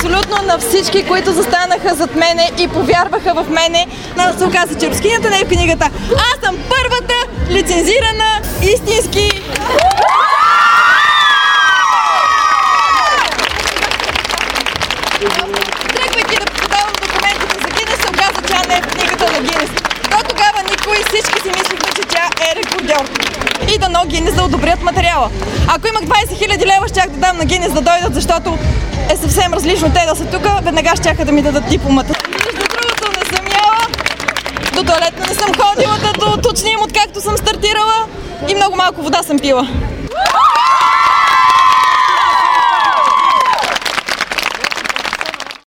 абсолютно на всички, които застанаха зад мене и повярваха в мене. Но се оказа, че рускинята не е в книгата. Аз съм първата лицензирана истински... Тръгвайки да подавам документите за Гинес, се оказа, че тя не е в книгата на Гинес. До тогава никой, всички си мислихме, че тя е рекордьор. И дано Гинес да одобрят материала. Ако имах 20 000 лева, щях да дам на Гинес да дойдат, защото е съвсем различно те да са тук, веднага щяха да ми дадат дипломата. Между другото, не съм яла, до туалетна не съм ходила, да уточним откакто съм стартирала и много малко вода съм пила.